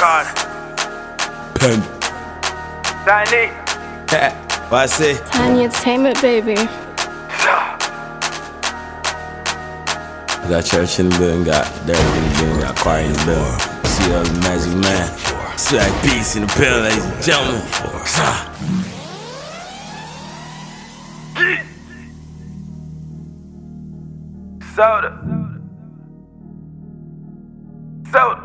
Card. Pen. Tiny. What I say? Tiny Entertainment, baby. Got church in the building, got Derek in the building, got choir in the building. See all the magic man. Swag beats in the building, ladies and gentlemen. Soda. Soda.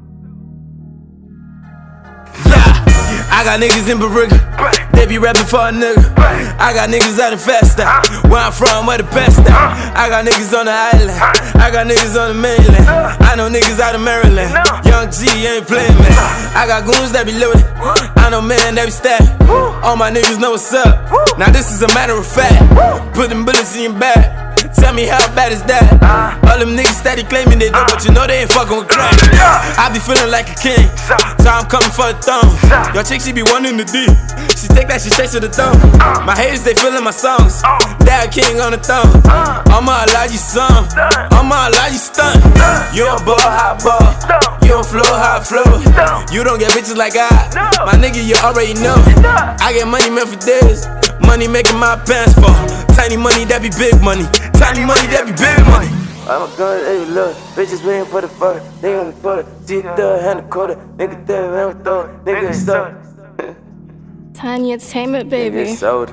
I got niggas in Barriga, they be rapping for a nigga. I got niggas out in Festa, where I'm from, where the best at. I got niggas on the island, I got niggas on the mainland. I know niggas out of Maryland, Young G ain't playing, man. I got goons that be loaded, I know man that be stabbed. All my niggas know what's up, now this is a matter of fact. Put them bullets in your back, tell me how bad is that? All them niggas steady claiming they do, but you know they ain't fucking with crack. I be feeling like a king, so I'm coming for the throne. Your chick, she be wanting the D, she take that shit straight to the throne. My haters, they feeling my songs, Dad King on the throne. I'ma allow you some, I'ma allow you stunt. You don't ball, hot ball, you don't flow, hot flow. You don't get bitches like I, my nigga, you already know. I get money meant for this, money making my pants fall. Tiny money, that be big money. Tiny money, that be big money. I'm a gun, hey, look, bitches waiting for the fuck. They on the quarter, see the hand the quarter. Nigga, there, man, throw it. Nigga, soda. Tiny Entertainment, baby. Nigga, soda.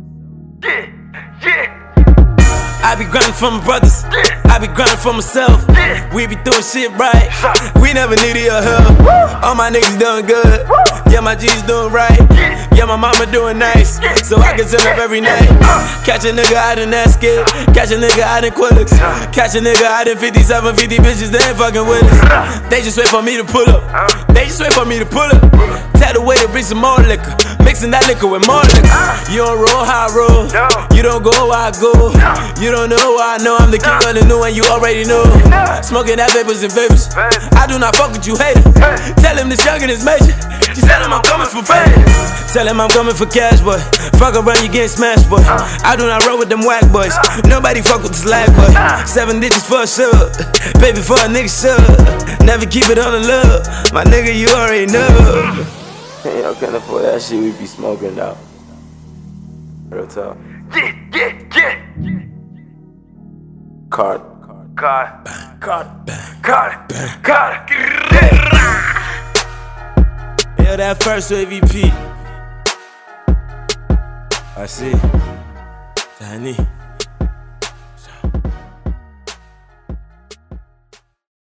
Yeah. I be grinding for my brothers, I be grinding for myself. We be doing shit right, we never needed your help. All my niggas doing good, yeah, my G's doing right. Yeah, my mama doing nice, so I can turn up every night. Catch a nigga out in that skid, catch a nigga out in Quillix, catch a nigga out in 57, 50 bitches, they ain't fucking with us. They just wait for me to pull up, they just wait for me to pull up. Tell the way to bring some more liquor, mixing that liquor with more liquor. You don't roll how I roll, you don't go where I go. You don't know who I know, I'm the king of the new and you already know. Smoking that vapors and vapors, I do not fuck with you haters. Tell him this youngin' is major, just tell him I'm coming for fame. Tell him I'm coming for cash, boy. Fuck around, you getting smashed, boy. I do not roll with them whack boys, nobody fuck with this lag, boy. 7 digits for a sure, baby for a nigga sure. Never keep it on the love, my nigga you already know. Y'all can't afford that shit, we be smoking now. Real talk. Yeah. Card. Yeah, that first AVP. I see. Tiny.